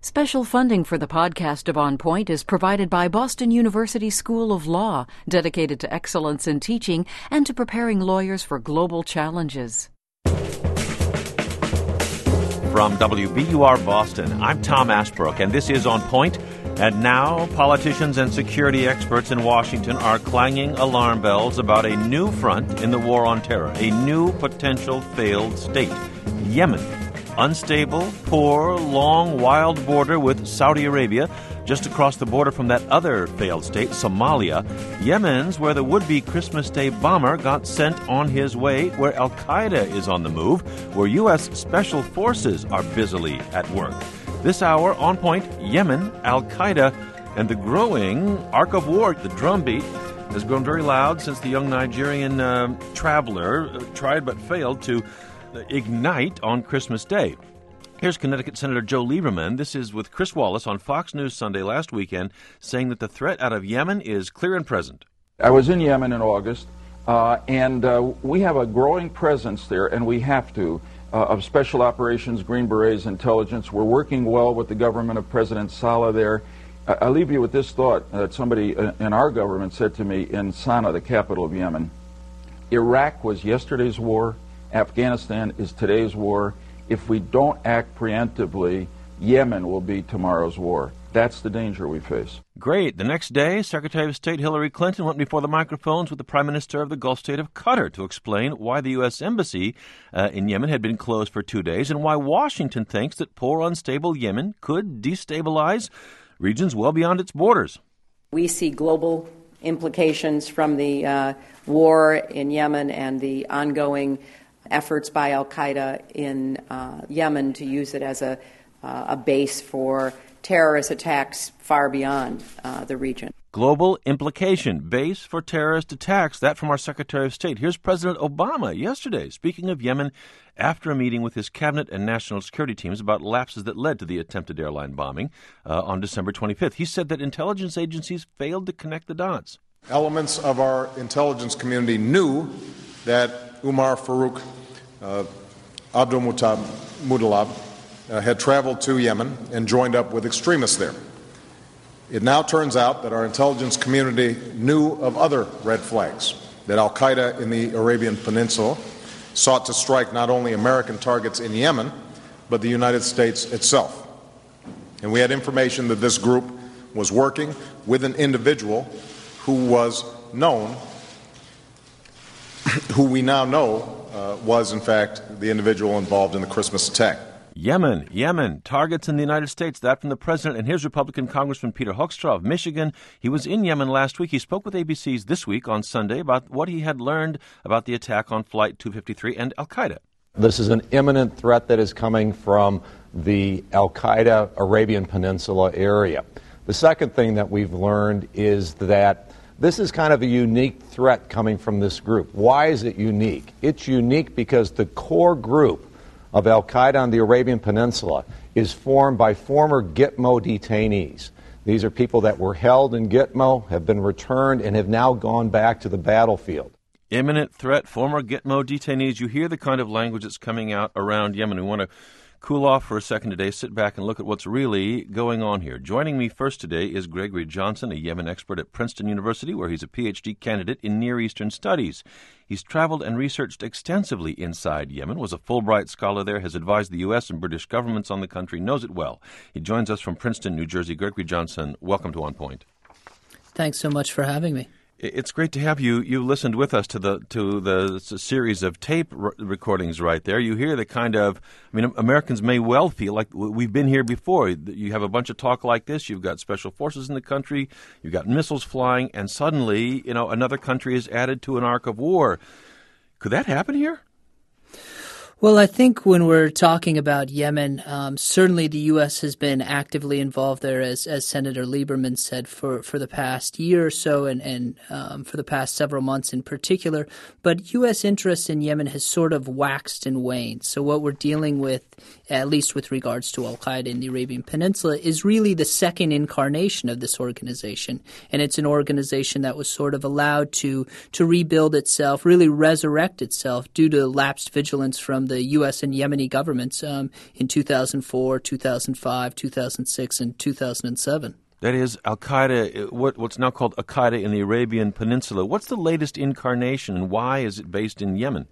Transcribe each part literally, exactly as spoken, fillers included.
Special funding for the podcast of On Point is provided by Boston University School of Law, dedicated to excellence in teaching and to preparing lawyers for global challenges. From W B U R Boston, I'm Tom Ashbrook, and this is On Point. And now, politicians and security experts in Washington are clanging alarm bells about a new front in the war on terror, a new potential failed state, Yemen. Unstable, poor, long, wild border with Saudi Arabia, just across the border from that other failed state, Somalia. Yemen's where the would-be Christmas Day bomber got sent on his way, where Al-Qaeda is on the move, where U S Special Forces are busily at work. This hour, On Point, Yemen, Al-Qaeda, and the growing arc of war. The drumbeat has grown very loud since the young Nigerian uh, traveler uh, tried but failed to ignite on Christmas Day. Here's Connecticut Senator Joe Lieberman. This is with Chris Wallace on Fox News Sunday last weekend, saying that the threat out of Yemen is clear and present. I was in Yemen in August, uh, and uh, we have a growing presence there, and we have to, uh, of special operations, Green Berets, intelligence. We're working well with the government of President Saleh there. I- I'll leave you with this thought that somebody in our government said to me in Sana'a, the capital of Yemen. Iraq was yesterday's war. Afghanistan is today's war. If we don't act preemptively, Yemen will be tomorrow's war. That's the danger we face. Great. The next day, Secretary of State Hillary Clinton went before the microphones with the Prime Minister of the Gulf state of Qatar to explain why the U S Embassy uh, in Yemen had been closed for two days and why Washington thinks that poor, unstable Yemen could destabilize regions well beyond its borders. We see global implications from the uh, war in Yemen and the ongoing efforts by Al-Qaeda in uh, Yemen to use it as a, uh, a base for terrorist attacks far beyond uh, the region. Global implication, base for terrorist attacks. That from our Secretary of State. Here's President Obama yesterday, speaking of Yemen after a meeting with his cabinet and national security teams about lapses that led to the attempted airline bombing uh, on December twenty-fifth. He said that intelligence agencies failed to connect the dots. Elements of our intelligence community knew that Umar Farouk uh, Abdul Muttalib uh, had traveled to Yemen and joined up with extremists there. It now turns out that our intelligence community knew of other red flags, that Al-Qaeda in the Arabian Peninsula sought to strike not only American targets in Yemen, but the United States itself. And we had information that this group was working with an individual who was known, who we now know uh, was, in fact, the individual involved in the Christmas attack. Yemen, Yemen, targets in the United States, that from the president. And here's Republican Congressman Peter Hoekstra of Michigan. He was in Yemen last week. He spoke with A B C's This Week on Sunday about what he had learned about the attack on Flight two fifty-three and Al-Qaeda. This is an imminent threat that is coming from the Al-Qaeda Arabian Peninsula area. The second thing that we've learned is that this is kind of a unique threat coming from this group. Why is it unique? It's unique because the core group of Al-Qaeda on the Arabian Peninsula is formed by former Gitmo detainees. These are people that were held in Gitmo, have been returned, and have now gone back to the battlefield. Imminent threat, former Gitmo detainees. You hear the kind of language that's coming out around Yemen. We want to cool off for a second today, sit back and look at what's really going on here. Joining me first today is Gregory Johnson, a Yemen expert at Princeton University, where he's a P H D candidate in Near Eastern Studies. He's traveled and researched extensively inside Yemen, was a Fulbright scholar there, has advised the U S and British governments on the country, knows it well. He joins us from Princeton, New Jersey. Gregory Johnson, welcome to On Point. Thanks so much for having me. It's great to have you. You listened with us to the to the series of tape re- recordings right there. You hear the kind of, I mean, Americans may well feel like we've been here before. You have a bunch of talk like this. You've got special forces in the country. You've got missiles flying, and suddenly, you know, another country is added to an arc of war. Could that happen here? Well, I think when we're talking about Yemen, um, certainly the U S has been actively involved there, as as Senator Lieberman said, for, for the past year or so and, and um, for the past several months in particular. But U S interest in Yemen has sort of waxed and waned. So what we're dealing with, at least with regards to Al-Qaeda in the Arabian Peninsula, is really the second incarnation of this organization. And it's an organization that was sort of allowed to, to rebuild itself, really resurrect itself due to lapsed vigilance from from the U S and Yemeni governments um, in two thousand four, two thousand five, two thousand six, and two thousand seven. That is Al-Qaeda, what, what's now called Al-Qaeda in the Arabian Peninsula. What's the latest incarnation, and why is it based in Yemen?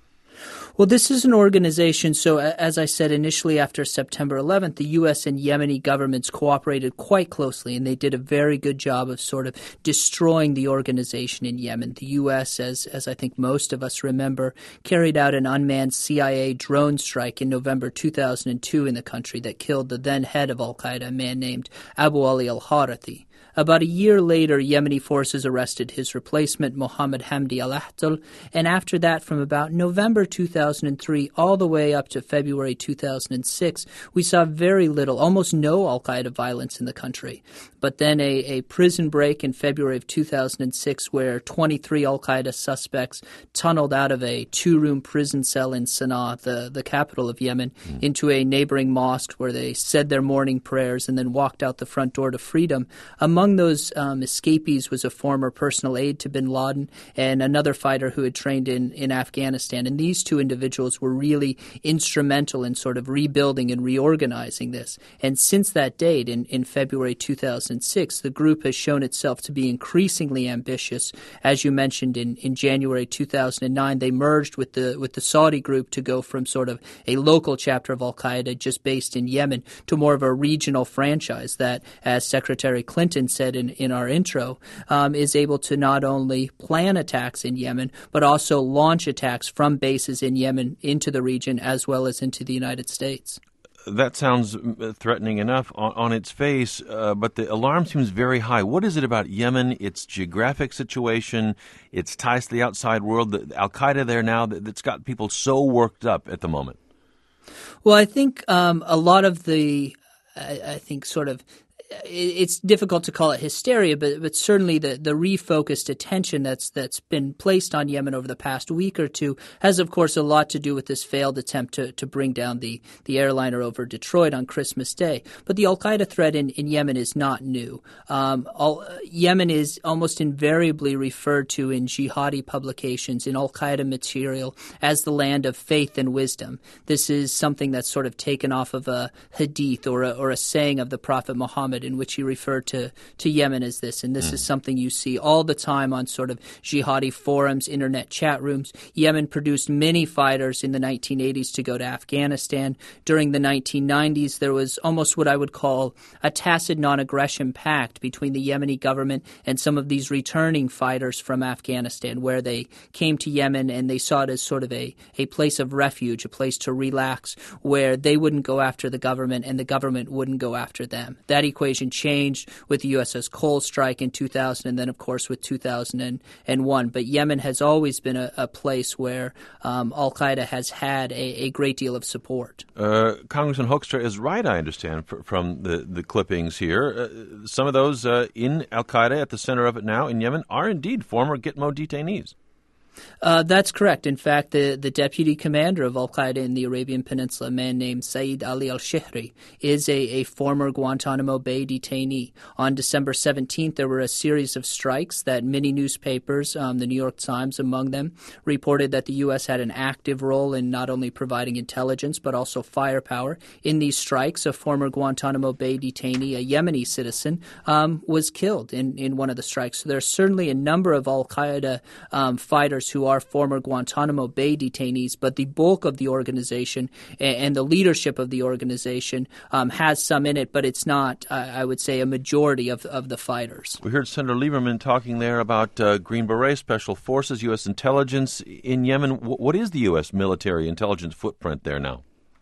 Well, this is an organization, so as I said initially after September eleventh, the U S and Yemeni governments cooperated quite closely, and they did a very good job of sort of destroying the organization in Yemen. The U S, as as I think most of us remember, carried out an unmanned C I A drone strike in November two thousand two in the country that killed the then head of al-Qaeda, a man named Abu Ali al-Harathi. About a year later, Yemeni forces arrested his replacement, Mohammed Hamdi al-Ahtal, and after that, from about November two thousand three all the way up to February two thousand six, we saw very little, almost no al-Qaeda violence in the country. But then a, a prison break in February of two thousand six where twenty-three al-Qaeda suspects tunneled out of a two-room prison cell in Sana'a, the, the capital of Yemen, mm. into a neighboring mosque where they said their morning prayers and then walked out the front door to freedom. Among Among those um, escapees was a former personal aide to bin Laden and another fighter who had trained in, in Afghanistan. And these two individuals were really instrumental in sort of rebuilding and reorganizing this. And since that date, in, in February two thousand six, the group has shown itself to be increasingly ambitious. As you mentioned, in, in January two thousand nine, they merged with the with the Saudi group to go from sort of a local chapter of al-Qaeda just based in Yemen to more of a regional franchise that, as Secretary Clinton said in, in our intro, um, is able to not only plan attacks in Yemen, but also launch attacks from bases in Yemen into the region as well as into the United States. That sounds threatening enough on, on its face, uh, but the alarm seems very high. What is it about Yemen, its geographic situation, its ties to the outside world, the Al-Qaeda there now, that, that's got people so worked up at the moment? Well, I think um, a lot of the, I, I think, sort of it's difficult to call it hysteria, but but certainly the, the refocused attention that's that's been placed on Yemen over the past week or two has, of course, a lot to do with this failed attempt to, to bring down the, the airliner over Detroit on Christmas Day. But the al-Qaeda threat in, in Yemen is not new. Um, all, Yemen is almost invariably referred to in jihadi publications, in al-Qaeda material, as the land of faith and wisdom. This is something that's sort of taken off of a hadith or a, or a saying of the Prophet Muhammad, in which he referred to, to Yemen as this. And this mm. is something you see all the time on sort of jihadi forums, internet chat rooms. Yemen produced many fighters in the nineteen eighties to go to Afghanistan. During the nineteen nineties, there was almost what I would call a tacit non-aggression pact between the Yemeni government and some of these returning fighters from Afghanistan, where they came to Yemen and they saw it as sort of a, a place of refuge, a place to relax, where they wouldn't go after the government and the government wouldn't go after them. That equation changed with the U S S Cole strike in two thousand and then, of course, with two thousand one. But Yemen has always been a, a place where um, al-Qaeda has had a, a great deal of support. Uh, Congressman Hoekstra is right, I understand, f- from the, the clippings here. Uh, some of those uh, in al-Qaeda, at the center of it now in Yemen, are indeed former Gitmo detainees. Uh, that's correct. In fact, the, the deputy commander of al-Qaeda in the Arabian Peninsula, a man named Saeed Ali al-Shihri, is a, a former Guantanamo Bay detainee. On December seventeenth, there were a series of strikes that many newspapers, um, the New York Times among them, reported that the U S had an active role in not only providing intelligence but also firepower. In these strikes, a former Guantanamo Bay detainee, a Yemeni citizen, um, was killed in, in one of the strikes. So there's certainly a number of al-Qaeda um, fighters who are former Guantanamo Bay detainees, but the bulk of the organization and, and the leadership of the organization um, has some in it, but it's not, uh, I would say, a majority of, of the fighters. We heard Senator Lieberman talking there about uh, Green Beret, Special Forces, U S intelligence in Yemen. W- what is the U S military intelligence footprint there now?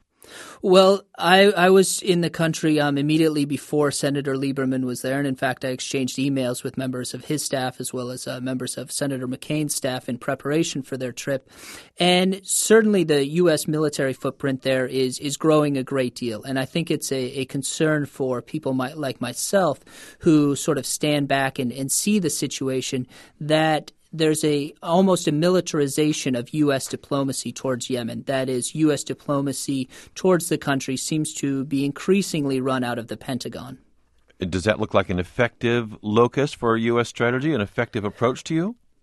Well, I, I was in the country um, immediately before Senator Lieberman was there, and in fact I exchanged emails with members of his staff as well as uh, members of Senator McCain's staff in preparation for their trip. And certainly the U S military footprint there is is growing a great deal, and I think it's a, a concern for people my, like myself who sort of stand back and, and see the situation that there's a almost a militarization of U S diplomacy towards Yemen. That is, U S diplomacy towards the country seems to be increasingly run out of the Pentagon. Does that look like an effective locus for a U S strategy, an effective approach to you?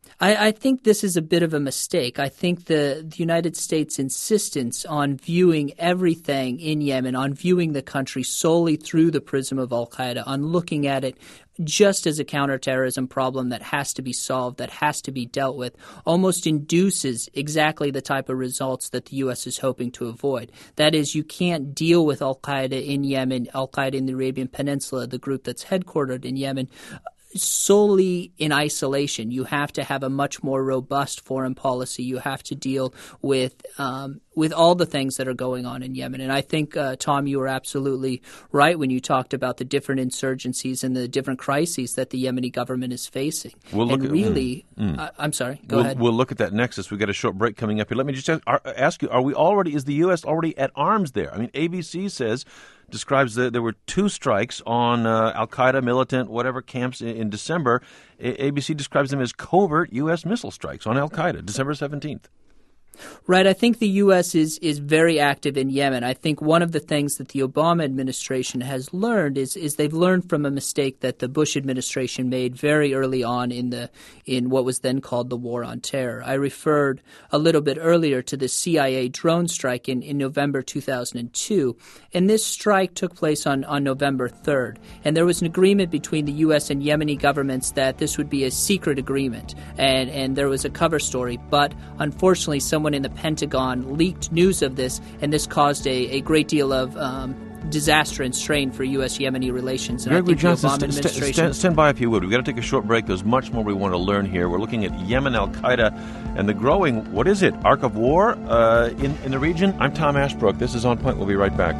I, I think this is a bit of a mistake. I think the, the United States' insistence on viewing everything in Yemen, on viewing the country solely through the prism of al-Qaeda, on looking at it just as a counterterrorism problem that has to be solved, that has to be dealt with, almost induces exactly the type of results that the U S is hoping to avoid. That is, you can't deal with al-Qaeda in Yemen, al-Qaeda in the Arabian Peninsula, the group that's headquartered in Yemen, solely in isolation. You have to have a much more robust foreign policy. You have to deal with um, with all the things that are going on in Yemen. And I think, uh, Tom, you were absolutely right when you talked about the different insurgencies and the different crises that the Yemeni government is facing. We'll look and at, really, mm, mm. I, I'm sorry, go we'll, ahead. We'll look at that nexus. We've got a short break coming up here. Let me just ask, are, ask you, are we already, is the U S already at arms there? I mean, A B C says, describes that there were two strikes on uh, al-Qaeda militant whatever camps in, in December. A- ABC describes them as covert U S missile strikes on al-Qaeda, December seventeenth. Right. I think the U S is, is very active in Yemen. I think one of the things that the Obama administration has learned is is they've learned from a mistake that the Bush administration made very early on in the in what was then called the War on Terror. I referred a little bit earlier to the C I A drone strike in, in November two thousand two, and this strike took place on, on November third. And there was an agreement between the U S and Yemeni governments that this would be a secret agreement, and, and there was a cover story. But unfortunately, someone in the Pentagon leaked news of this, and this caused a, a great deal of um, disaster and strain for U S Yemeni relations. And Gregory I think Johnson, the Obama st- administration... stand, stand by if you would. We've got to take a short break. There's much more we want to learn here. We're looking at Yemen, al-Qaeda, and the growing, what is it, arc of war uh, in, in the region? I'm Tom Ashbrook. This is On Point. We'll be right back.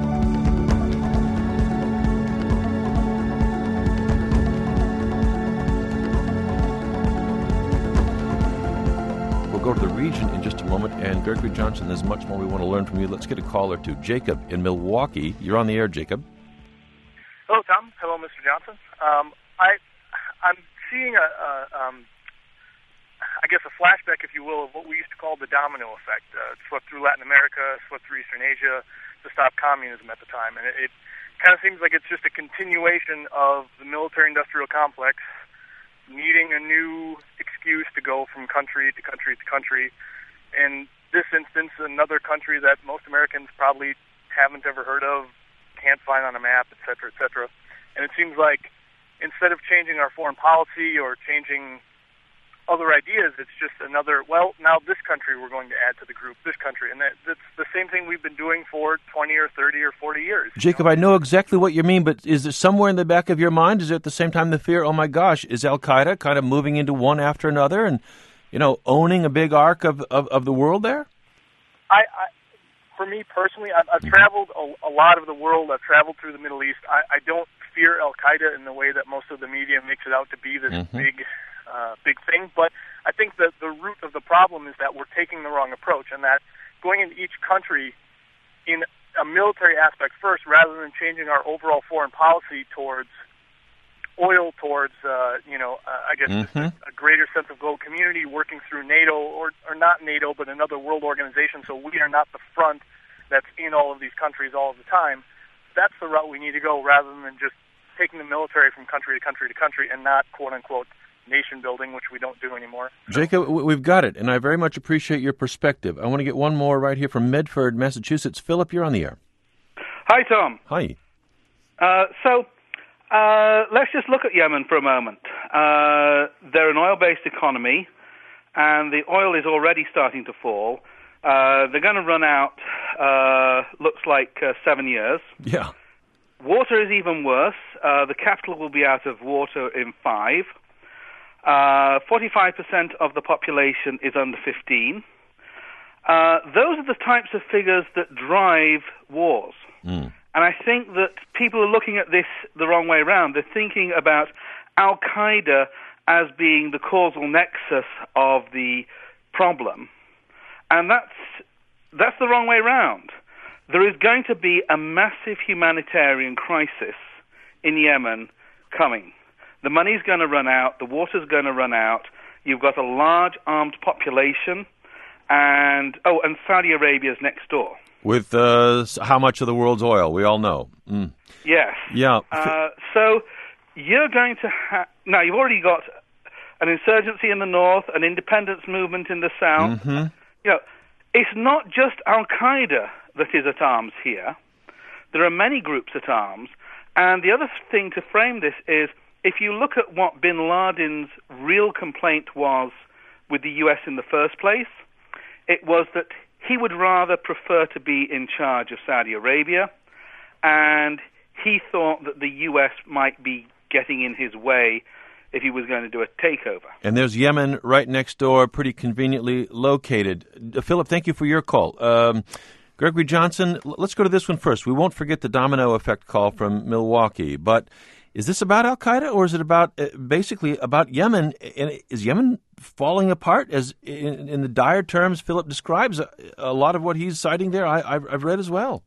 Go to the region in just a moment, and Gregory Johnson, there's much more we want to learn from you. Let's get a caller to Jacob in Milwaukee. You're on the air, Jacob. Hello, Tom. Hello, Mister Johnson. Um, I, I'm seeing a, a um, I guess, a flashback, if you will, of what we used to call the domino effect. Uh, it swept through Latin America, swept through Eastern Asia to stop communism at the time, and it, it kind of seems like it's just a continuation of the military-industrial complex needing a new excuse to go from country to country to country. In this instance, another country that most Americans probably haven't ever heard of, can't find on a map, et cetera, et cetera. And it seems like instead of changing our foreign policy or changing other ideas, it's just another, well, now this country we're going to add to the group, this country. And that, that's the same thing we've been doing for twenty or thirty or forty years. Jacob, know? I know exactly what you mean, but is there somewhere in the back of your mind, is there at the same time the fear, oh my gosh, is al-Qaeda kind of moving into one after another and, you know, owning a big arc of, of, of the world there? I, I For me personally, I've, I've mm-hmm. traveled a, a lot of the world. I've traveled through the Middle East. I, I don't fear al-Qaeda in the way that most of the media makes it out to be, this mm-hmm. big Uh, big thing, but I think that the root of the problem is that we're taking the wrong approach, and that going into each country in a military aspect first, rather than changing our overall foreign policy towards oil, towards uh, you know, uh, I guess mm-hmm. a, a greater sense of global community, working through NATO or or not NATO, but another world organization, so we are not the front that's in all of these countries all of the time. That's the route we need to go, rather than just taking the military from country to country to country and not quote unquote nation building, which we don't do anymore. Jacob, we've got it, and I very much appreciate your perspective. I want to get one more right here from Medford, Massachusetts. Philip, you're on the air. Hi, Tom. Hi. Uh, so, uh, let's just look at Yemen for a moment. Uh, they're an oil-based economy, and the oil is already starting to fall. Uh, they're going to run out, uh, looks like uh, seven years. Yeah. Water is even worse. Uh, the capital will be out of water in five. Uh, forty-five percent of the population is under fifteen. Uh, those are the types of figures that drive wars. Mm. And I think that people are looking at this the wrong way around. They're thinking about al-Qaeda as being the causal nexus of the problem. And that's that's the wrong way around. There is going to be a massive humanitarian crisis in Yemen coming. The money's going to run out, the water's going to run out, you've got a large armed population, and, oh, and Saudi Arabia's next door. With uh, how much of the world's oil, we all know. Mm. Yes. Yeah. Uh, so you're going to have, now you've already got an insurgency in the north, an independence movement in the south. Mm-hmm. You know, it's not just Al-Qaeda that is at arms here. There are many groups at arms. And the other thing to frame this is, if you look at what bin Laden's real complaint was with the U S in the first place, it was that he would rather prefer to be in charge of Saudi Arabia, and he thought that the U S might be getting in his way if he was going to do a takeover. And there's Yemen right next door, pretty conveniently located. Uh, Philip, thank you for your call. Um, Gregory Johnson, l- let's go to this one first. We won't forget the domino effect call from Milwaukee, but is this about Al-Qaeda, or is it about uh, basically about Yemen? And is Yemen falling apart as in, in the dire terms Philip describes? A, a lot of what he's citing there, I, I've, I've read as well.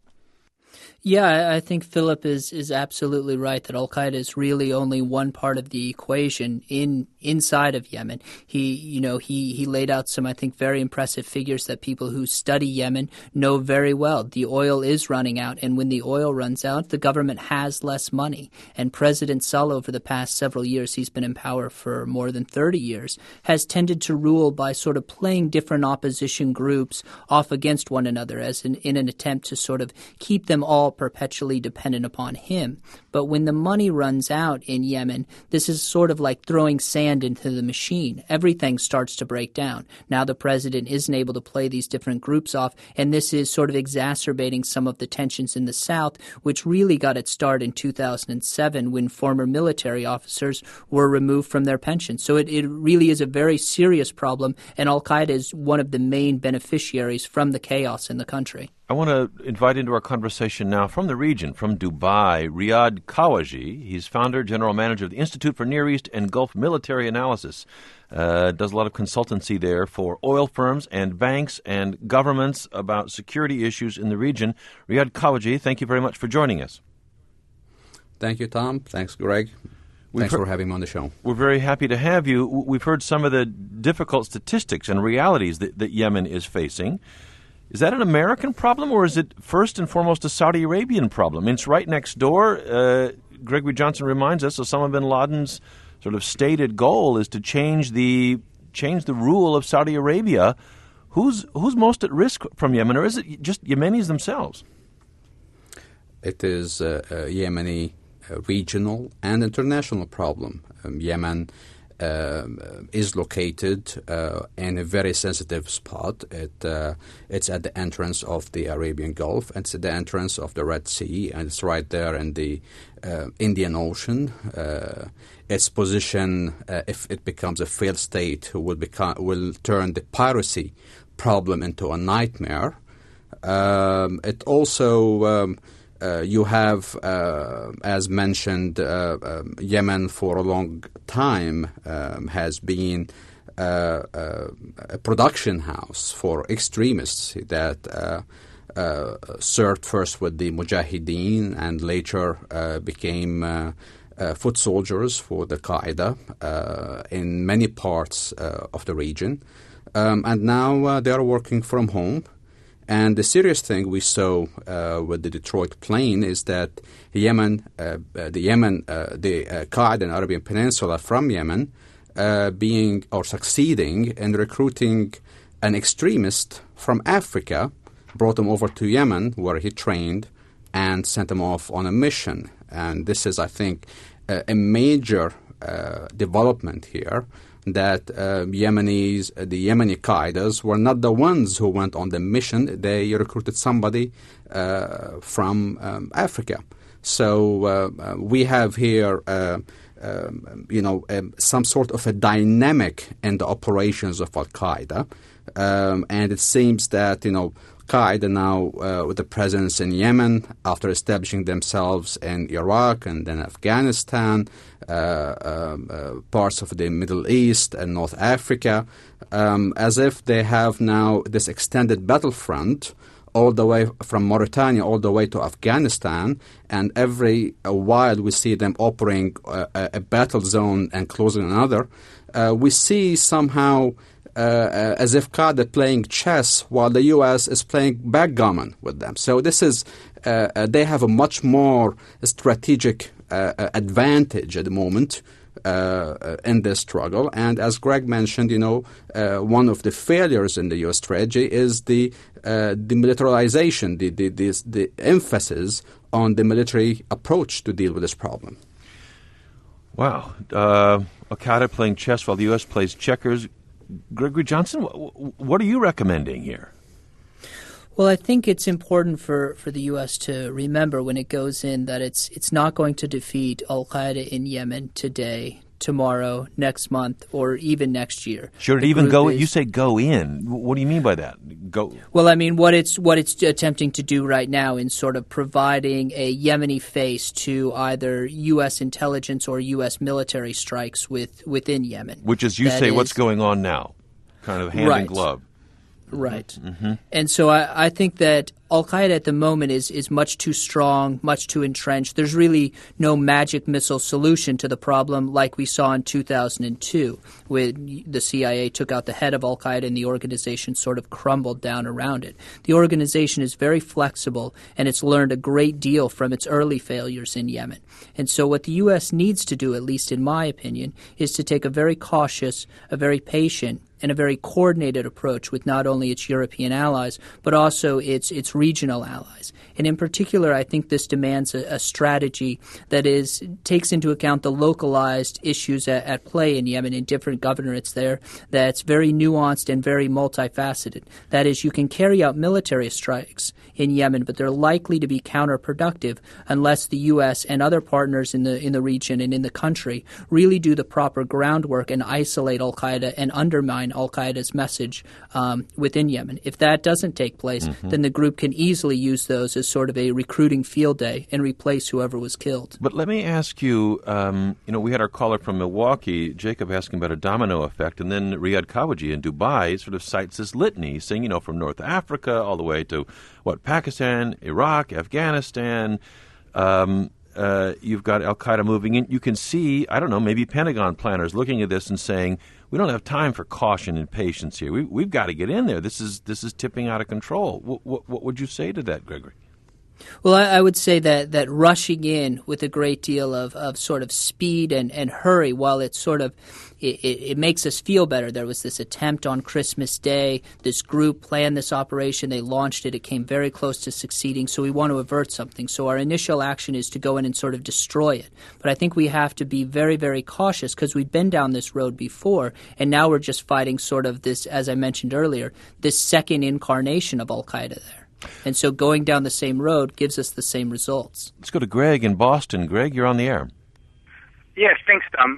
Yeah, I think Philip is, is absolutely right that Al-Qaeda is really only one part of the equation in inside of Yemen. He, you know, he, he laid out some, I think, very impressive figures that people who study Yemen know very well. The oil is running out, and when the oil runs out, the government has less money. And President Saleh, over the past several years, he's been in power for more than thirty years, has tended to rule by sort of playing different opposition groups off against one another as in, in an attempt to sort of keep them all perpetually dependent upon him. But when the money runs out in Yemen, this is sort of like throwing sand into the machine. Everything starts to break down. Now the president isn't able to play these different groups off, and this is sort of exacerbating some of the tensions in the south, which really got its start in two thousand seven when former military officers were removed from their pensions. So it, it really is a very serious problem, and Al-Qaeda is one of the main beneficiaries from the chaos in the country. I want to invite into our conversation now from the region, from Dubai, Riyad Khawaji. He's founder, general manager of the Institute for Near East and Gulf Military Analysis. Uh, does a lot of consultancy there for oil firms and banks and governments about security issues in the region. Riyad Khawaji, thank you very much for joining us. Thank you, Tom. Thanks, Greg. We've Thanks heard, for having me on the show. We're very happy to have you. We've heard some of the difficult statistics and realities that, that Yemen is facing. Is that an American problem, or is it first and foremost a Saudi Arabian problem? I mean, it's right next door. Uh, Gregory Johnson reminds us Osama bin Laden's sort of stated goal is to change the change the rule of Saudi Arabia. Who's who's most at risk from Yemen, or is it just Yemenis themselves? It is a, a Yemeni a regional and international problem. Um, Yemen Uh, is located uh, in a very sensitive spot. It, uh, it's at the entrance of the Arabian Gulf. It's at the entrance of the Red Sea, and it's right there in the uh, Indian Ocean. Uh, its position, uh, if it becomes a failed state, will become will turn the piracy problem into a nightmare. Um, it also um, Uh, you have, uh, as mentioned, uh, um, Yemen for a long time um, has been uh, uh, a production house for extremists that uh, uh, served first with the Mujahideen and later uh, became uh, uh, foot soldiers for the Qaeda uh, in many parts uh, of the region. Um, and now uh, they are working from home. And the serious thing we saw uh, with the Detroit plane is that Yemen, uh, uh, the Yemen, uh, the uh, Qaeda and Arabian Peninsula from Yemen, uh, being or succeeding in recruiting an extremist from Africa, brought him over to Yemen where he trained and sent him off on a mission. And this is, I think, uh, a major uh, development here. That uh, Yemenis, uh, the Yemeni Qaedas were not the ones who went on the mission. They recruited somebody uh, from um, Africa. So uh, uh, we have here, uh, um, you know, um, some sort of a dynamic in the operations of Al-Qaeda. Um, and it seems that, you know, Qaeda now, uh, with the presence in Yemen, after establishing themselves in Iraq and then Afghanistan, uh, um, uh, parts of the Middle East and North Africa, um, as if they have now this extended battlefront all the way from Mauritania all the way to Afghanistan, and every a while we see them operating uh, a, a battle zone and closing another. Uh, we see somehow Uh, uh, as if Qaeda playing chess while the U S is playing backgammon with them. So this is, uh, uh, they have a much more strategic uh, advantage at the moment uh, in this struggle. And as Greg mentioned, you know, uh, one of the failures in the U S strategy is the uh, demilitarization, the, the, the, the emphasis on the military approach to deal with this problem. Wow. Uh, Al-Qaeda playing chess while the U S plays checkers. Gregory Johnson, what are you recommending here? Well, I think it's important for, for the U S to remember when it goes in that it's it's not going to defeat al-Qaeda in Yemen today, tomorrow, next month, or even next year. Should it The even group go? is- You say go in. What do you mean by that? Go. Well, I mean, what it's what it's attempting to do right now in sort of providing a Yemeni face to either U S intelligence or U S military strikes with within Yemen. Which is, you That say, is- what's going on now, kind of hand in Right. glove. Right. Mm-hmm. And so I, I think that al-Qaeda at the moment is, is much too strong, much too entrenched. There's really no magic missile solution to the problem like we saw in two thousand two when the C I A took out the head of al-Qaeda and the organization sort of crumbled down around it. The organization is very flexible and it's learned a great deal from its early failures in Yemen. And so what the U S needs to do, at least in my opinion, is to take a very cautious, a very patient, and a very coordinated approach with not only its European allies, but also its its regional allies. And in particular, I think this demands a, a strategy that is takes into account the localized issues at, at play in Yemen in different governorates there, that's very nuanced and very multifaceted. That is, you can carry out military strikes in Yemen, but they're likely to be counterproductive unless the U S and other partners in the in the region and in the country really do the proper groundwork and isolate al-Qaeda and undermine al-Qaeda's message um, within Yemen. If that doesn't take place, Mm-hmm. then the group can easily use those as sort of a recruiting field day and replace whoever was killed. But let me ask you, um, you know, we had our caller from Milwaukee, Jacob, asking about a domino effect, and then Riyad Kawaji in Dubai sort of cites this litany, saying, you know, from North Africa all the way to, what, Pakistan, Iraq, Afghanistan, um, uh, you've got al-Qaeda moving in. You can see, I don't know, maybe Pentagon planners looking at this and saying, we don't have time for caution and patience here. We, we've got to get in there. This is this is tipping out of control. What, what, what would you say to that, Gregory? Well, I, I would say that, that rushing in with a great deal of, of sort of speed and, and hurry, while it's sort of it, it, it makes us feel better. There was this attempt on Christmas Day. This group planned this operation. They launched it. It came very close to succeeding. So we want to avert something. So our initial action is to go in and sort of destroy it. But I think we have to be very, very cautious because we've been down this road before, and now we're just fighting sort of this, as I mentioned earlier, this second incarnation of al-Qaeda there. And so going down the same road gives us the same results. Let's go to Greg in Boston. Greg, you're on the air. Yes, thanks, Tom.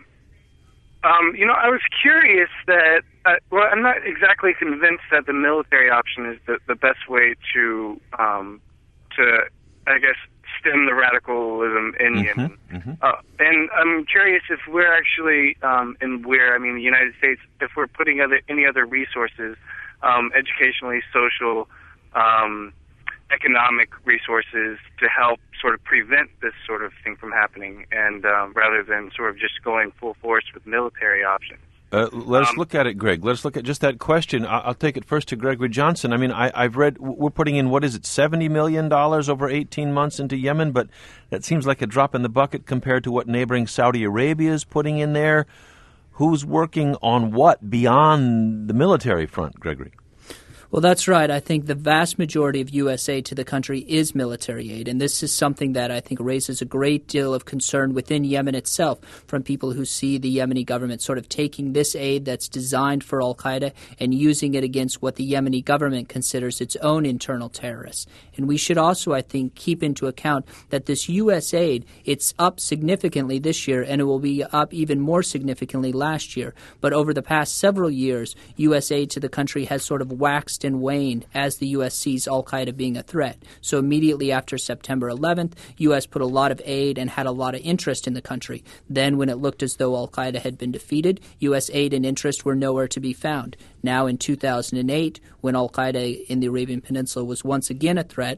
Um, you know, I was curious that, uh, well, I'm not exactly convinced that the military option is the, the best way to, um, to, I guess, stem the radicalism in Mm-hmm, Yemen. mm-hmm. Uh, and I'm curious if we're actually, um, in where, I mean, the United States, if we're putting other, any other resources, um, educationally, social, um, economic resources to help sort of prevent this sort of thing from happening, and um, rather than sort of just going full force with military options. Uh, let us Um, look at it, Greg. Let us look at just that question. I- I'll take it first to Gregory Johnson. I mean, I- I've read we're putting in, what is it, seventy million dollars over eighteen months into Yemen, but that seems like a drop in the bucket compared to what neighboring Saudi Arabia is putting in there. Who's working on what beyond the military front, Gregory? Well, that's right. I think the vast majority of U S aid to the country is military aid, and this is something that I think raises a great deal of concern within Yemen itself from people who see the Yemeni government sort of taking this aid that's designed for al-Qaeda and using it against what the Yemeni government considers its own internal terrorists. And we should also, I think, keep into account that this U S aid, it's up significantly this year, and it will be up even more significantly last year. But over the past several years, U S aid to the country has sort of waxed and waned as the U S sees al-Qaeda being a threat. So immediately after September eleventh, U S put a lot of aid and had a lot of interest in the country. Then when it looked as though al-Qaeda had been defeated, U S aid and interest were nowhere to be found. Now in two thousand eight, when al-Qaeda in the Arabian Peninsula was once again a threat,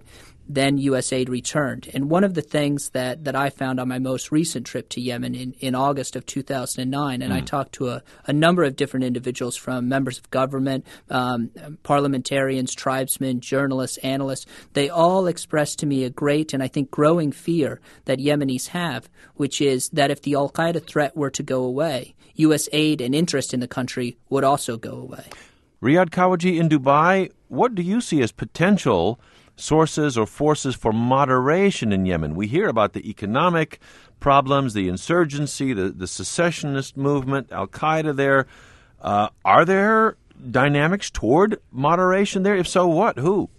then U S aid returned. And one of the things that, that I found on my most recent trip to Yemen in, in August of two thousand nine, and mm. I talked to a, a number of different individuals from members of government, um, parliamentarians, tribesmen, journalists, analysts. They all expressed to me a great and I think growing fear that Yemenis have, which is that if the al-Qaeda threat were to go away, U S aid and interest in the country would also go away. Riyad Khawaji in Dubai, what do you see as potential sources or forces for moderation in Yemen? We hear about the economic problems, the insurgency, the, the secessionist movement, al-Qaeda there. Uh, are there dynamics toward moderation there? If so, what? Who?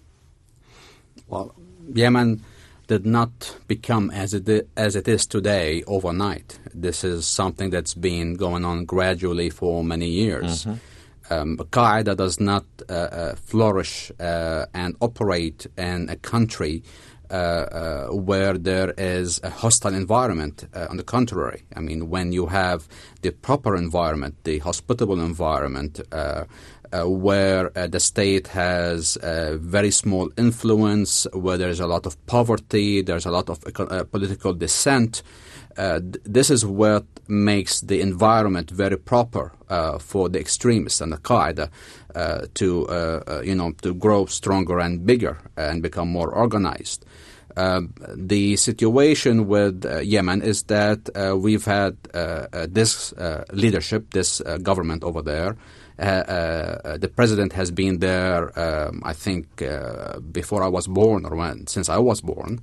Well, Yemen did not become as it, as it is today overnight. This is something that's been going on gradually for many years. Mm-hmm. Um, Qaeda does not uh, uh, flourish uh, and operate in a country uh, uh, where there is a hostile environment. Uh, on the contrary, I mean, when you have the proper environment, the hospitable environment, uh, uh, where uh, the state has a very small influence, where there's a lot of poverty, there's a lot of uh, political dissent, Uh, th- this is what makes the environment very proper uh, for the extremists and Al-Qaeda uh, to, uh, uh, you know, to grow stronger and bigger and become more organized. Uh, the situation with uh, Yemen is that uh, we've had uh, uh, this uh, leadership, this uh, government over there. Uh, uh, the president has been there, um, I think, uh, before I was born, or when, since I was born.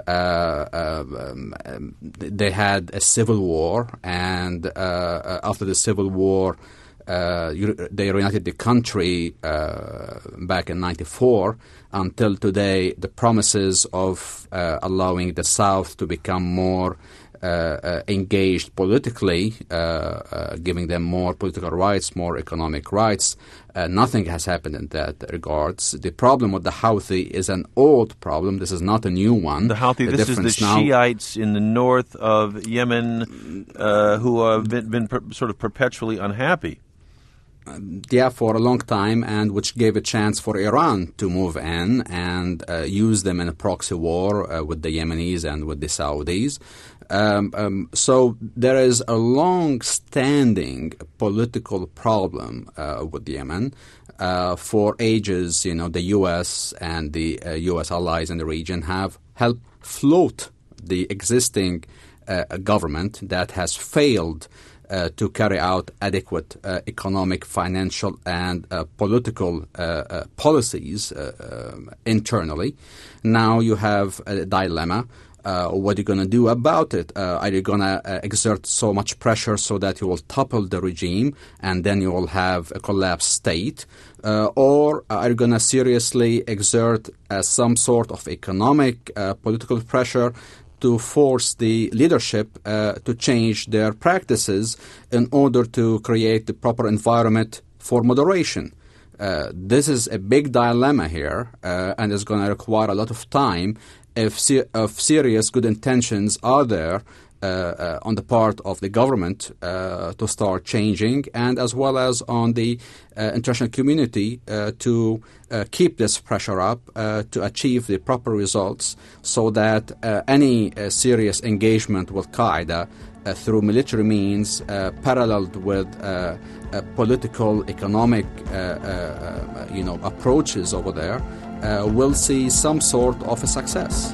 Uh, um, um, they had a civil war, and uh, after the civil war, uh, they reunited the country uh, back in ninety-four. Until today, the promises of uh, allowing the South to become more uh, uh, engaged politically, uh, uh, giving them more political rights, more economic rights, Uh, nothing has happened in that regards. The problem with the Houthi is an old problem. This is not a new one. The Houthi, the this is the now, Shiites in the north of Yemen uh, who have been, been per, sort of perpetually unhappy. Um, yeah, for a long time, and which gave a chance for Iran to move in and uh, use them in a proxy war uh, with the Yemenis and with the Saudis. Um, um, so there is a long-standing political problem uh, with Yemen. Uh, for ages, you know, the U S and the uh, U S allies in the region have helped float the existing uh, government that has failed uh, to carry out adequate uh, economic, financial, and uh, political uh, uh, policies uh, uh, internally. Now you have a dilemma. Uh, what are you going to do about it? Uh, are you going to uh, exert so much pressure so that you will topple the regime and then you will have a collapsed state? Uh, or are you going to seriously exert uh, some sort of economic, uh, political pressure to force the leadership uh, to change their practices in order to create the proper environment for moderation? Uh, this is a big dilemma here, uh, and it's going to require a lot of time. If, se- if serious good intentions are there uh, uh, on the part of the government uh, to start changing, and as well as on the uh, international community uh, to uh, keep this pressure up uh, to achieve the proper results, so that uh, any uh, serious engagement with Qaeda uh, through military means, uh, paralleled with uh, uh, political, economic, uh, uh, you know, approaches over there, Uh, will see some sort of a success.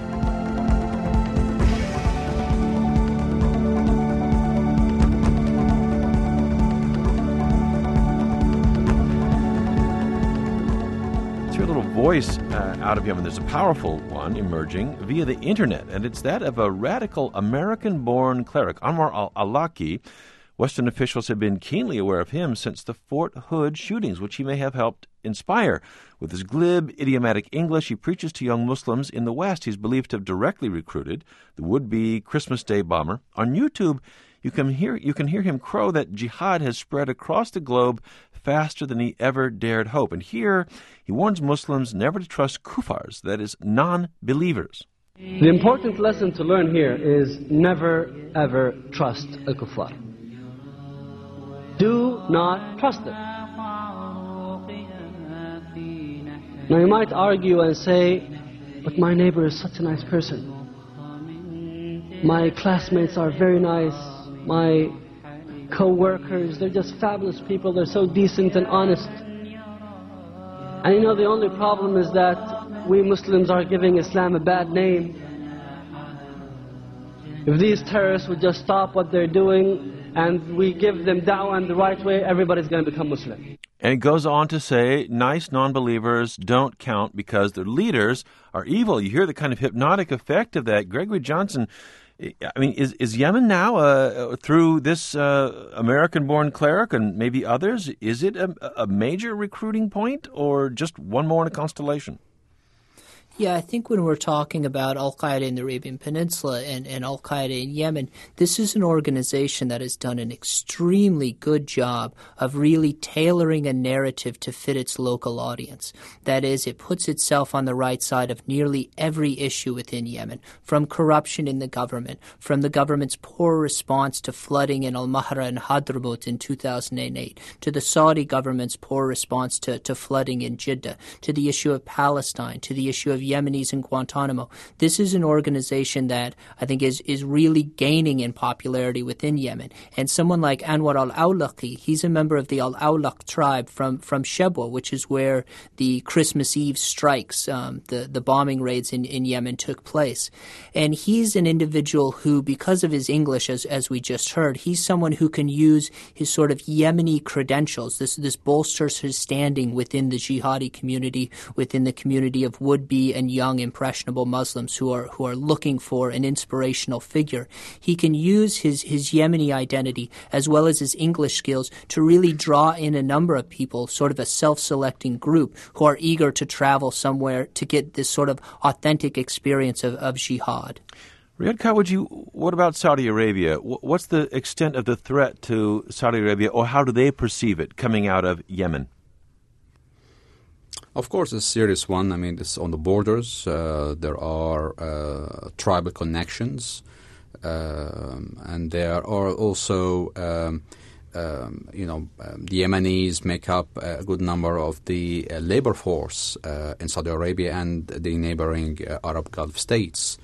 Let's hear a little voice uh, out of Yemen. There's a powerful one emerging via the internet, and it's that of a radical American-born cleric, Anwar al-Awlaki. Western officials have been keenly aware of him since the Fort Hood shootings, which he may have helped inspire. With his glib, idiomatic English, he preaches to young Muslims in the West. He's believed to have directly recruited the would-be Christmas Day bomber. On YouTube, you can hear you can hear him crow that jihad has spread across the globe faster than he ever dared hope. And here, he warns Muslims never to trust kufars, that is, non-believers. The important lesson to learn here is never, ever trust a kuffar. Do not trust them. Now you might argue and say, but my neighbor is such a nice person. My classmates are very nice. My co-workers, they're just fabulous people. They're so decent and honest. And you know, the only problem is that we Muslims are giving Islam a bad name. If these terrorists would just stop what they're doing and we give them da'wah in the right way, everybody's going to become Muslim. And it goes on to say, nice non-believers don't count because their leaders are evil. You hear the kind of hypnotic effect of that. Gregory Johnson, I mean, is, is Yemen now, uh, through this uh, American-born cleric and maybe others, is it a, a major recruiting point or just one more in a constellation? Yeah, I think when we're talking about Al-Qaeda in the Arabian Peninsula and, and Al-Qaeda in Yemen, this is an organization that has done an extremely good job of really tailoring a narrative to fit its local audience. That is, it puts itself on the right side of nearly every issue within Yemen, from corruption in the government, from the government's poor response to flooding in Al-Mahra and Hadramaut in two thousand eight, to the Saudi government's poor response to, to flooding in Jeddah, to the issue of Palestine, to the issue of Yemenis in Guantanamo. This is an organization that I think is, is really gaining in popularity within Yemen. And someone like Anwar al-Awlaqi, he's a member of the al-Awlaq tribe from, from Shebwa, which is where the Christmas Eve strikes, um, the, the bombing raids in, in Yemen took place. And he's an individual who, because of his English, as, as we just heard, he's someone who can use his sort of Yemeni credentials. This, this bolsters his standing within the jihadi community, within the community of would-be and young impressionable Muslims who are who are looking for an inspirational figure. He can use his, his Yemeni identity as well as his English skills to really draw in a number of people, sort of a self-selecting group who are eager to travel somewhere to get this sort of authentic experience of, of jihad. Riyad Khawaji, what about Saudi Arabia? What's the extent of the threat to Saudi Arabia, or how do they perceive it coming out of Yemen? Of course, it's a serious one. I mean, it's on the borders. Uh, there are uh, tribal connections, um, and there are also, um, um, you know, um, the Yemenis make up a good number of the uh, labor force uh, in Saudi Arabia and the neighboring uh, Arab Gulf states.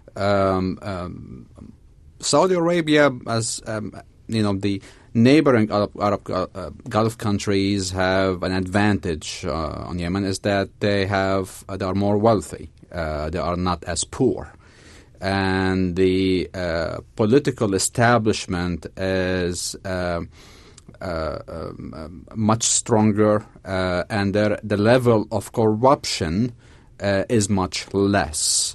Um, um, Saudi Arabia, as um, you know, the neighboring Arab, Arab uh, Gulf countries have an advantage uh, on Yemen is that they have uh, they are more wealthy. Uh, they are not as poor, and the uh, political establishment is uh, uh, um, much stronger, uh, and their, the level of corruption uh, is much less.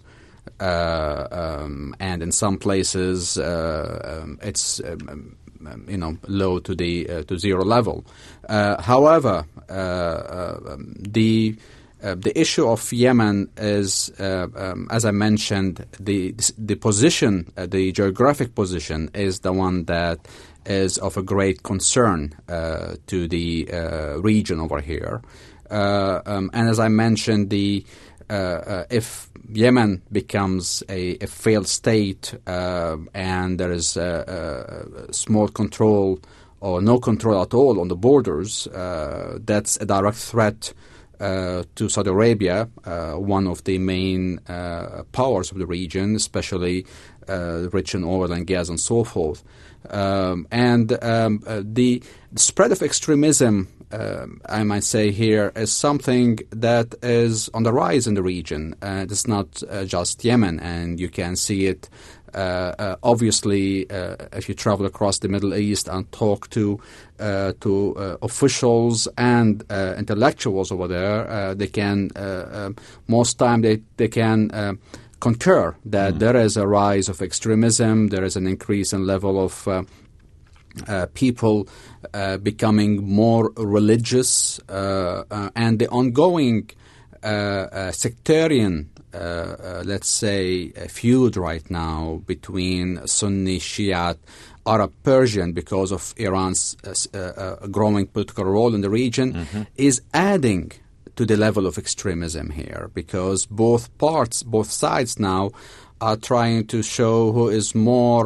Uh, um, and in some places, uh, um, it's um, um, you know low to the uh, to zero level. Uh, however, uh, uh, um, the uh, the issue of Yemen is, uh, um, as I mentioned, the the position, uh, the geographic position, is the one that is of a great concern uh, to the uh, region over here. Uh, um, and as I mentioned, the uh, uh, if Yemen becomes a, a failed state uh, and there is a, a small control or no control at all on the borders, uh, that's a direct threat uh, to Saudi Arabia, uh, one of the main uh, powers of the region, especially uh, rich in oil and gas and so forth. Um, and um, uh, the spread of extremism, uh, I might say here, is something that is on the rise in the region. Uh, it's not uh, just Yemen, and you can see it uh, uh, obviously uh, if you travel across the Middle East and talk to uh, to uh, officials and uh, intellectuals over there. Uh, they can uh, uh, most time they they can. Uh, concur that mm. there is a rise of extremism, there is an increase in level of uh, uh, people uh, becoming more religious, uh, uh, and the ongoing uh, uh, sectarian, uh, uh, let's say, uh, feud right now between Sunni, Shiite, Arab, Persian, because of Iran's uh, uh, growing political role in the region, mm-hmm. is adding to the level of extremism here, because both parts, both sides now are trying to show who is more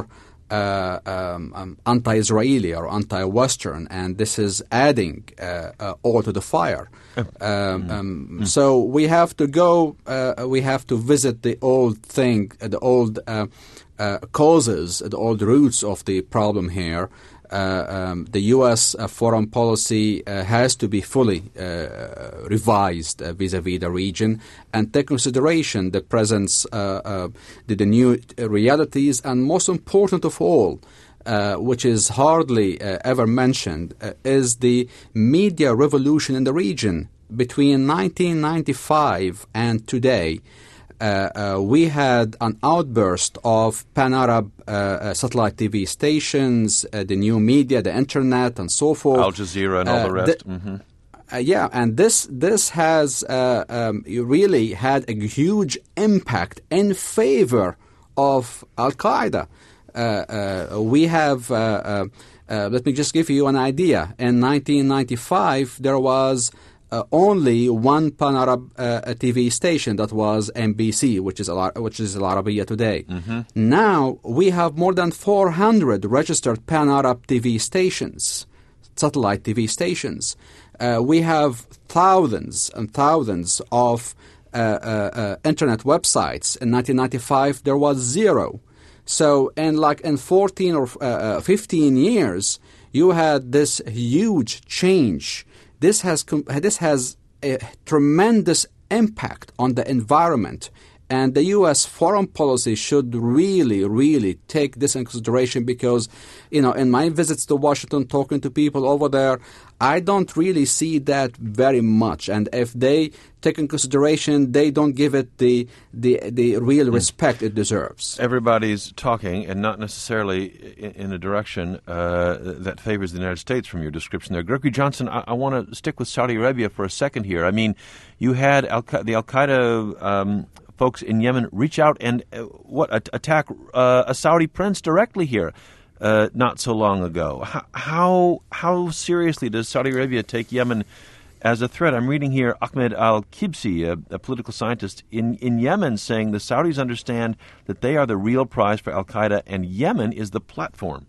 uh, um, um, anti-Israeli or anti-Western, and this is adding uh, uh, oil to the fire. Um, mm. um, Mm. So we have to go. Uh, we have to visit the old thing, uh, the old uh, uh, causes, the old roots of the problem here. Uh, um, the U S uh, foreign policy uh, has to be fully uh, revised uh, vis-a-vis the region and take consideration the presence, uh, uh, the, the new realities, and most important of all, uh, which is hardly uh, ever mentioned, uh, is the media revolution in the region. Between nineteen ninety-five and today, Uh, uh, we had an outburst of pan-Arab uh, uh, satellite T V stations, uh, the new media, the internet, and so forth. Al Jazeera and all the Uh, rest. th- mm-hmm. uh, yeah, and this this has uh, um, really had a huge impact in favor of Al-Qaeda. Uh, uh, we have, uh, uh, uh, let me just give you an idea. In nineteen ninety-five, there was Uh, only one pan-Arab uh, T V station, that was M B C, which is Al- which is Al Arabiya today. Mm-hmm. Now we have more than four hundred registered pan-Arab T V stations, satellite T V stations. Uh, we have thousands and thousands of uh, uh, uh, internet websites. In nineteen ninety-five, there was zero. So, in like in fourteen or uh, fifteen years, you had this huge change. This has this has a tremendous impact on the environment, and the U S foreign policy should really, really take this in consideration, because, you know, in my visits to Washington, talking to people over there, I don't really see that very much. And if they take in consideration, they don't give it the the, the real respect it deserves. Everybody's talking, and not necessarily in, in a direction uh, that favors the United States from your description there. Gregory Johnson, I, I want to stick with Saudi Arabia for a second here. I mean, you had Al- the Al-Qaeda um, folks in Yemen reach out and uh, what a- attack uh, a Saudi prince directly here uh, not so long ago. How, how how seriously does Saudi Arabia take Yemen as a threat? I'm reading here Ahmed al-Kibsi, a, a political scientist in, in Yemen, saying the Saudis understand that they are the real prize for al-Qaeda and Yemen is the platform.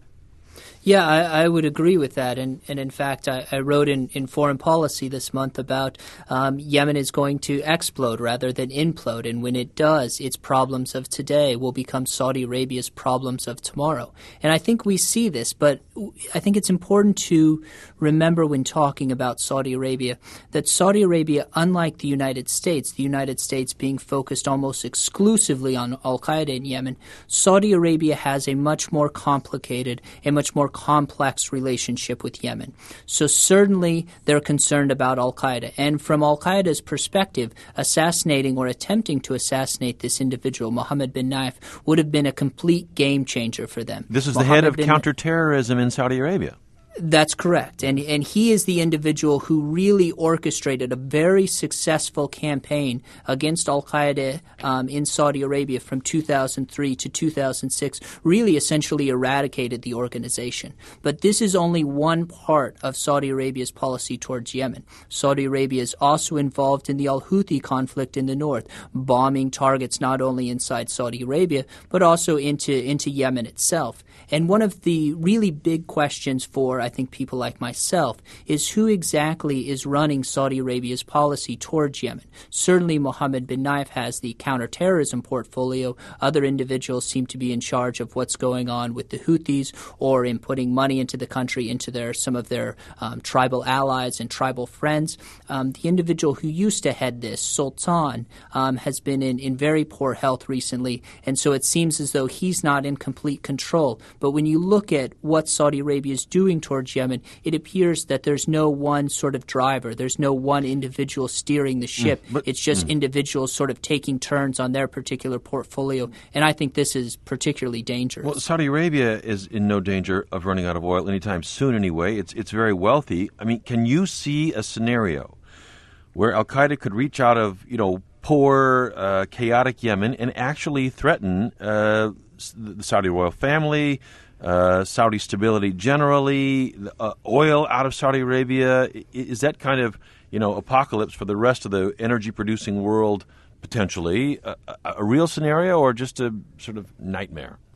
Yeah, I, I would agree with that. And, and in fact, I, I wrote in, in Foreign Policy this month about um, Yemen is going to explode rather than implode. And when it does, its problems of today will become Saudi Arabia's problems of tomorrow. And I think we see this, but I think it's important to remember when talking about Saudi Arabia that Saudi Arabia, unlike the United States, the United States being focused almost exclusively on al-Qaeda in Yemen, Saudi Arabia has a much more complicated, a much more complex relationship with Yemen. So certainly they're concerned about al-Qaeda. And from al-Qaeda's perspective, assassinating or attempting to assassinate this individual, Mohammed bin Naif, would have been a complete game changer for them. This is Mohammed the head of bin counterterrorism in Saudi Arabia. That's correct. And and he is the individual who really orchestrated a very successful campaign against al-Qaeda um, in Saudi Arabia from two thousand three to two thousand six, really essentially eradicated the organization. But this is only one part of Saudi Arabia's policy towards Yemen. Saudi Arabia is also involved in the al-Houthi conflict in the north, bombing targets not only inside Saudi Arabia, but also into, into Yemen itself. And one of the really big questions for, I think, people like myself is who exactly is running Saudi Arabia's policy towards Yemen. Certainly Mohammed bin Naif has the counterterrorism portfolio. Other individuals seem to be in charge of what's going on with the Houthis or in putting money into the country, into their some of their um, tribal allies and tribal friends. Um, the individual who used to head this, Sultan, um, has been in, in very poor health recently, and so it seems as though he's not in complete control. But when you look at what Saudi Arabia is doing towards Yemen, it appears that there's no one sort of driver. There's no one individual steering the ship. Mm, but, it's just mm. individuals sort of taking turns on their particular portfolio. And I think this is particularly dangerous. Well, Saudi Arabia is in no danger of running out of oil anytime soon anyway. It's, it's very wealthy. I mean, can you see a scenario where al-Qaeda could reach out of, you know, poor, uh, chaotic Yemen and actually threaten uh, the Saudi royal family, uh, Saudi stability generally, uh, oil out of Saudi Arabia? Is that kind of, you know, apocalypse for the rest of the energy-producing world potentially a, a, a real scenario or just a sort of nightmare?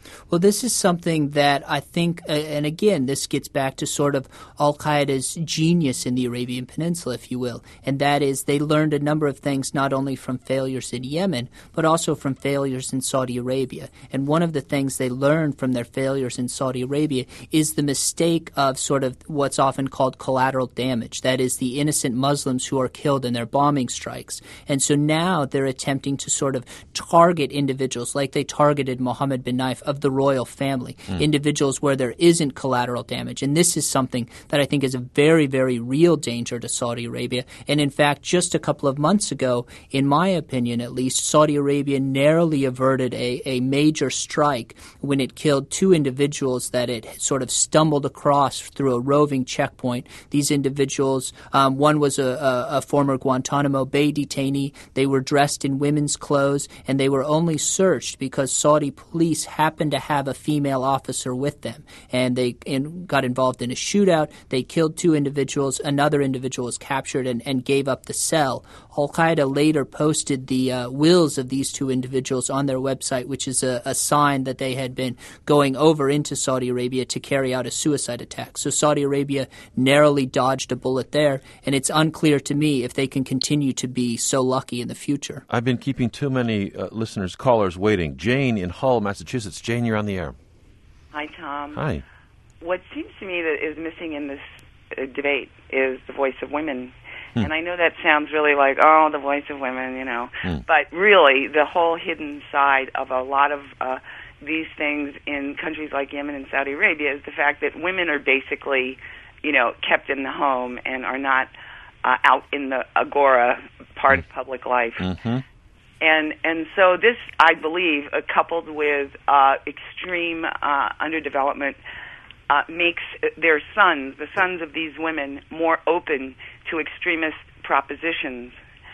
Well, this is something that I think, uh, and again, this gets back to sort of al-Qaeda's genius in the Arabian Peninsula, if you will, and that is they learned a number of things not only from failures in Yemen, but also from failures in Saudi Arabia. And one of the things they learned from their failures in Saudi Arabia is the mistake of sort of what's often called collateral damage, that is the innocent Muslims who are killed in their bombing strikes. And so now they're attempting to sort of target individuals like they targeted Mohammed bin Naif of the royal family, mm. individuals where there isn't collateral damage. And this is something that I think is a very, very real danger to Saudi Arabia. And in fact, just a couple of months ago, in my opinion at least, Saudi Arabia narrowly averted a, a major strike when it killed two individuals that it sort of stumbled across through a roving checkpoint. These individuals, um, one was a, a, a former Guantanamo Bay detainee. They were dressed in women's clothes, and they were only searched because Saudi police happened to have a female officer with them. And they in, got involved in a shootout. They killed two individuals. Another individual was captured and, and gave up the cell. Al-Qaeda later posted the uh, wills of these two individuals on their website, which is a, a sign that they had been going over into Saudi Arabia to carry out a suicide attack. So Saudi Arabia narrowly dodged a bullet there, and it's unclear to me if they can continue to be so lucky in the future. I've been keeping too many uh, listeners, callers waiting. Jane in Hull, Massachusetts. Jane, you're on the air. Hi, Tom. Hi. What seems to me that is missing in this uh, debate is the voice of women. Hmm. And I know that sounds really like, oh, the voice of women, you know. Hmm. But really, the whole hidden side of a lot of uh, these things in countries like Yemen and Saudi Arabia is the fact that women are basically, you know, kept in the home and are not uh, out in the agora part hmm. of public life. Mm-hmm. And and so this, I believe, uh, coupled with uh, extreme uh, underdevelopment, uh, makes their sons, the sons of these women, more open to extremist propositions.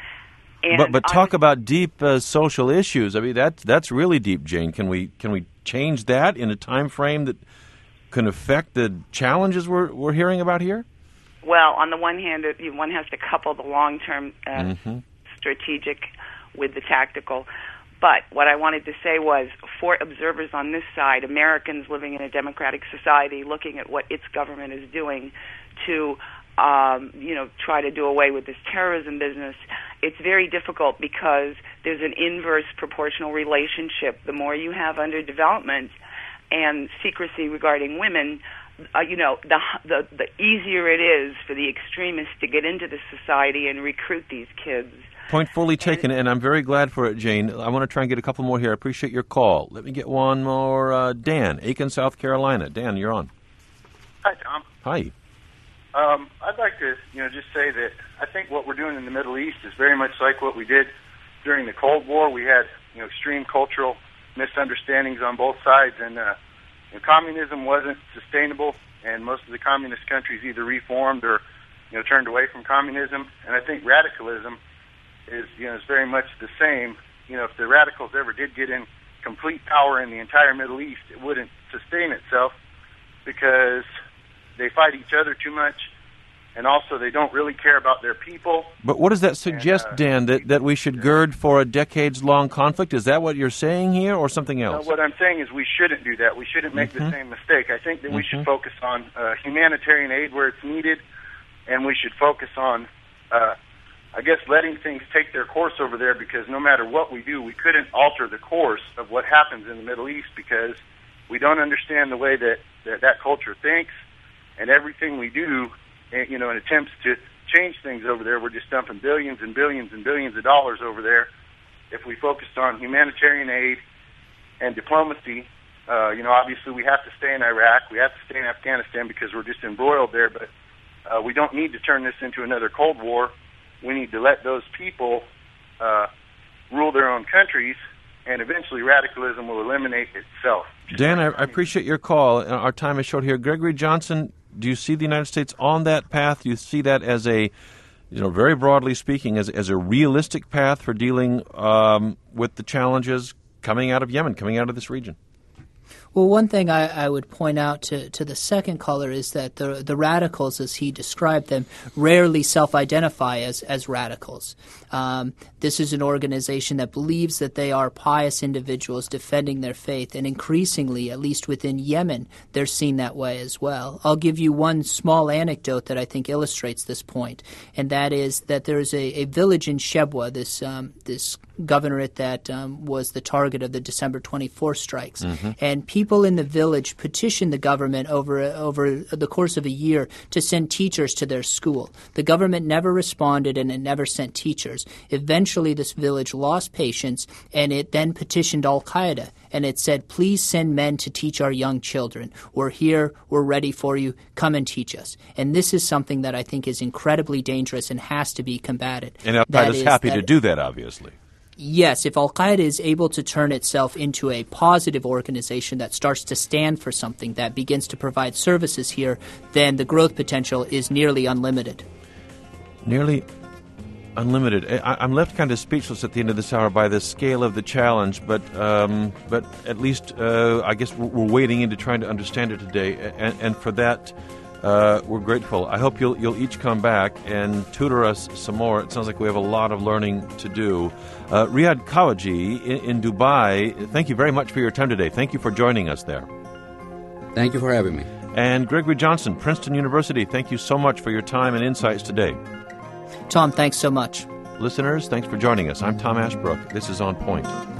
And but but talk about deep uh, social issues. I mean, that that's really deep, Jane. Can we can we change that in a time frame that can affect the challenges we're we're hearing about here? Well, on the one hand, one has to couple the long-term uh, mm-hmm. strategic with the tactical. But what I wanted to say was, for observers on this side, Americans living in a democratic society, looking at what its government is doing to, um, you know, try to do away with this terrorism business, it's very difficult because there's an inverse proportional relationship. The more you have underdevelopment and secrecy regarding women, uh, you know, the, the the easier it is for the extremists to get into the society and recruit these kids. Point fully taken, and I'm very glad for it, Jane. I want to try and get a couple more here. I appreciate your call. Let me get one more. Uh, Dan, Aiken, South Carolina. Dan, you're on. Hi, Tom. Hi. Um, I'd like to, you know, just say that I think what we're doing in the Middle East is very much like what we did during the Cold War. We had, you know, extreme cultural misunderstandings on both sides, and uh, you know, communism wasn't sustainable, and most of the communist countries either reformed or, you know, turned away from communism. And I think radicalism is, you know, is very much the same. You know, if the radicals ever did get in complete power in the entire Middle East, it wouldn't sustain itself because they fight each other too much, and also they don't really care about their people. But what does that suggest, and, uh, Dan, that, that we should gird for a decades-long conflict? Is that what you're saying here, or something else? No, what I'm saying is we shouldn't do that. We shouldn't make mm-hmm. the same mistake. I think that mm-hmm. we should focus on uh, humanitarian aid where it's needed, and we should focus on uh, I guess letting things take their course over there, because no matter what we do, we couldn't alter the course of what happens in the Middle East because we don't understand the way that that, that culture thinks, and everything we do, you know, in attempts to change things over there, we're just dumping billions and billions and billions of dollars over there. If we focused on humanitarian aid and diplomacy, uh, you know, obviously we have to stay in Iraq, we have to stay in Afghanistan because we're just embroiled there, but uh, we don't need to turn this into another Cold War. We need to let those people uh, rule their own countries, and eventually radicalism will eliminate itself. Dan, I, I appreciate your call. Our time is short here. Gregory Johnson, do you see the United States on that path? Do you see that as a, you know, very broadly speaking, as, as a realistic path for dealing um, with the challenges coming out of Yemen, coming out of this region? Well, one thing I, I would point out to, to the second caller is that the the radicals, as he described them, rarely self-identify as, as radicals. Um, this is an organization that believes that they are pious individuals defending their faith, and increasingly, at least within Yemen, they're seen that way as well. I'll give you one small anecdote that I think illustrates this point, and that is that there's a, a village in Shebwa, this um, this governorate that um, was the target of the December twenty-fourth strikes. Mm-hmm. And people in the village petitioned the government over over the course of a year to send teachers to their school. The government never responded, and it never sent teachers. Eventually, this village lost patience, and it then petitioned Al-Qaeda, and it said, please send men to teach our young children. We're here. We're ready for you. Come and teach us. And this is something that I think is incredibly dangerous and has to be combated. And Al-Qaeda is happy to do that, obviously. Yes, if Al-Qaeda is able to turn itself into a positive organization that starts to stand for something, that begins to provide services here, then the growth potential is nearly unlimited. Nearly unlimited. I, I'm left kind of speechless at the end of this hour by the scale of the challenge, but um, but at least uh, I guess we're, we're wading into trying to understand it today, and, and for that uh, we're grateful. I hope you'll you'll each come back and tutor us some more. It sounds like we have a lot of learning to do. Uh, Riyad Khawaji in, in Dubai, thank you very much for your time today. Thank you for joining us there. Thank you for having me. And Gregory Johnson, Princeton University, thank you so much for your time and insights today. Tom, thanks so much. Listeners, thanks for joining us. I'm Tom Ashbrook. This is On Point.